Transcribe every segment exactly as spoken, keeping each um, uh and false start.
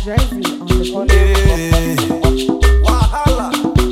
Jersey on the beat. Wahala.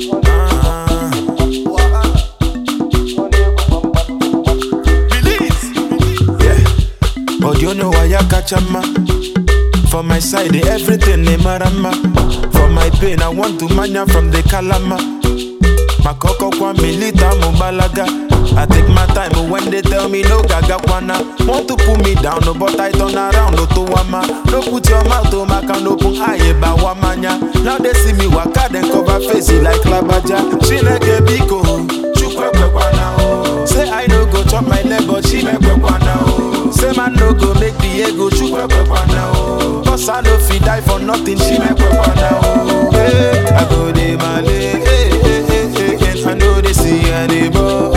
Release. Yeah. Oh, you know why I catch a man? For my side, everything they marama. For my pain, I want to mania from the Kalama. Makoko kwa milita mubalaga. I take my time when they tell me no gaga kwana. Want to pull me down, no, but I turn around, no to wama. No put your mouth to my can open eye ba wamanya. Now they see me waka then cover face it like labaja. She like a biko, chukwe kwana oh. Say I no go chop my leg, but she make kwana oh. Say man no go make the ego chukwe kwana oh. Cause I no fit die for nothing, she make kwana oh. Hey, I go de male, hey, hey, hey, hey, hey. I know they see anymore.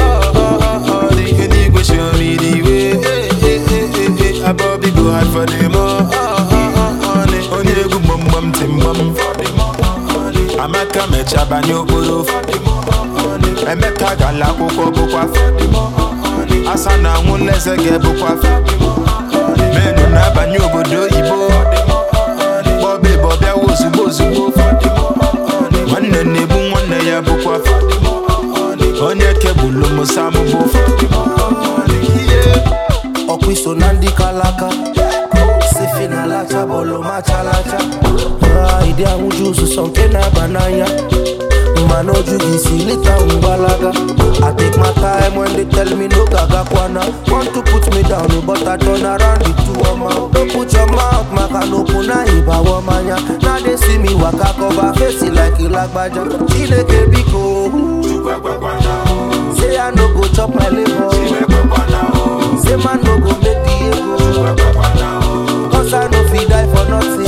Show me the way, hey, hey, hey, hey, hey. I probably go hard for them all. On the good mum mum tim mum. I'm a come chabanyo buru. I'm a tagala koko bukwa. Asana unless I get bukwa. Men do not banyo budo ibo. Bobby Bobby was bozu. One nebu one ya bukwa. Onye kebulu musamu bofu. Okwiso nandi kalaka Sefina lacha bolo macha lacha Ah, ide amujuzu sonke na banaya Mano jugisi lita umbalaga I take my time when they tell me no gaga kwana. Want to put me down but I turn around with two wama. Don't put your mouth, maka no puna iba wamanya. Now they see me waka cover face it like ilagbaja. Chineke biko Say I no go chop my liver. Say man no go make the ego. Cause I no fit die for nothing.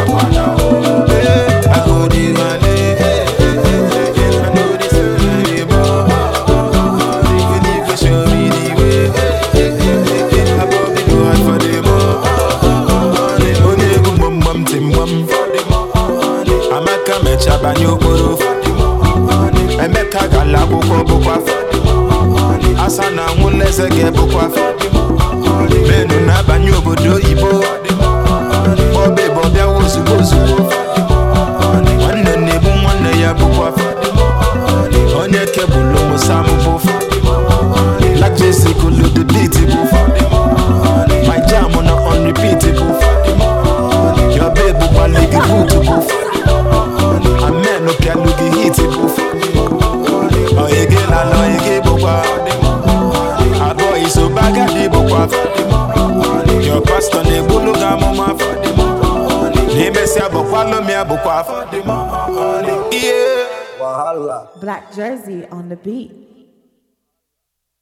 Hey, I go the money. Hey, hey, hey, hey. I know this is anymore. You need to show me the way. Hey, hey, hey, hey. I probably go hard for them all. Only go mum mum tim mum. I'm a come chabanyo buru. I'm a tagala bukwa bukwa. Asana unless I get bukwa. Menu na banyo bodo ibo. Bobby Bobby was bozu. One nebu one ya bukwa. Onye kebulu musamu bofu. Like Jesse kulu the beat bofu. My jam on on repeat bofu. Your baby baligi boot bofu. A man no can look hit bofu. Oh you get la no you get bukwa. A boy so baga di bukwa. Your pastor ne bulu gamoma for the money. He me say follow me abukwa for the money. Yeah. Wahala. Black Jersey on the beat.